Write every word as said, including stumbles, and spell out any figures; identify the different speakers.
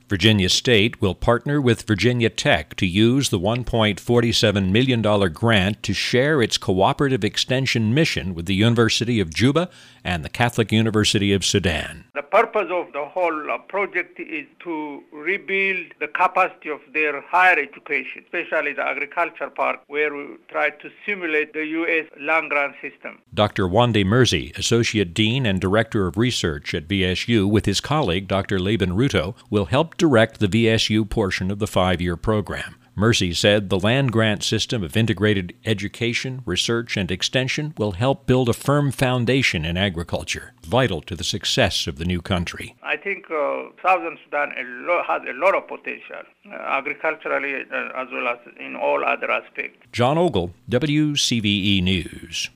Speaker 1: Virginia State will partner with Virginia Tech to use the one point four seven million dollars grant to share its cooperative extension mission with the University of Juba and the Catholic University of Sudan.
Speaker 2: The purpose of the whole uh, project is to rebuild the capacity of their higher education, especially the agriculture part, where we try to simulate the U S land-grant system.
Speaker 1: Doctor Wande Mersey, Associate Dean and Director of Research at V S U, with his colleague Doctor Laban Ruto, will help direct the V S U portion of the five-year program. Mersey said the land-grant system of integrated education, research, and extension will help build a firm foundation in agriculture, vital to the success of the new country.
Speaker 2: I think uh, Southern Sudan a lo- has a lot of potential, uh, agriculturally uh, as well as in all other aspects.
Speaker 1: John Ogle, W C V E News.